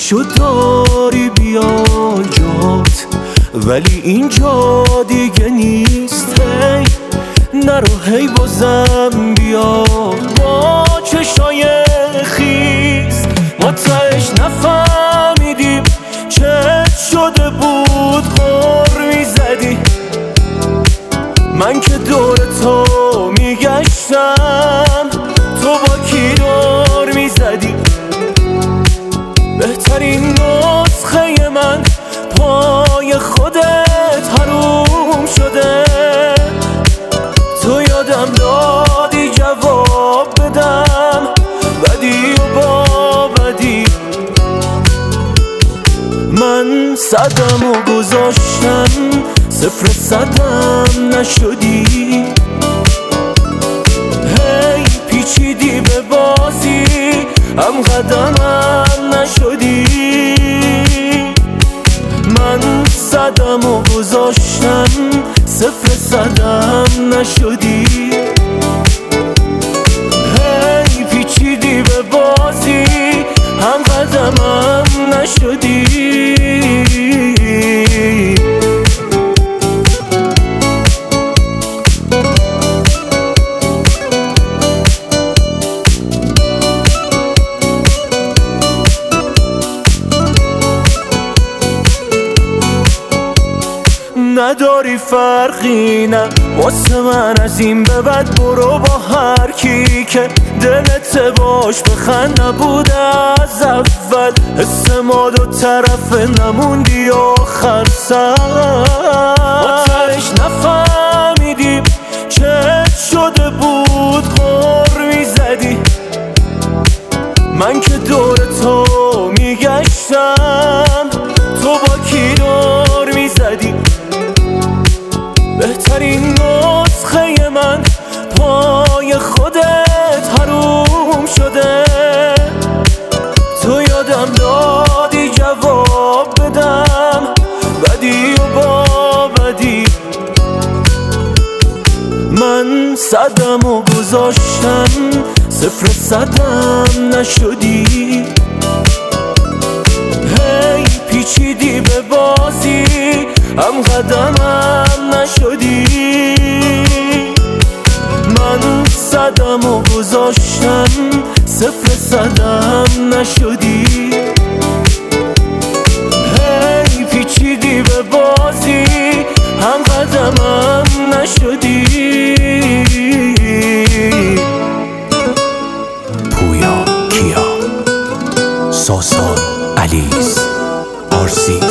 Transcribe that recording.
شد داری بیا جات، ولی اینجا دیگه نیست. هی نرو هی بازم بیا با چشای خیس. ما تهش نفهمیدیم چه شده بود غر میزدی. من که دور تو میگشتم تو با کی دور میزدی. بهترین نسخه من پای خودت حروم شده. تو یادم دادی جواب بدم بدی و با بدی. من صدم و گذاشتم صفر صدم نشدی. هی پیچیدی به بازی هم قدمم نشدی. من صدم و گذاشتم صفر صدم نشدی. هی پیچیدی به بازی هم قدمم نشدی. نداری فرقی نه واسه من از این به بعد. برو با هر کی که دلت باش بخند. نبوده از اول حس ما دو طرفه نموندی آخر سر. ما تهش نفهمیدیم چه شده بود غر میزدی. من که دور تو میگشتم تو با کی دور میزدی. بهترین نسخه من پای خودت حروم شده. تو یادم دادی جواب بدم بدی و با بدی. من صدم و گذاشتم صفر صدم نشدی. هی پیچیدی به بازی هم قدمم نشدی. من صدم و گذاشتم صفر صدم نشدی. هی پیچیدی به بازی هم قدمم نشدی. پویا کیا ساسان علیز آرسی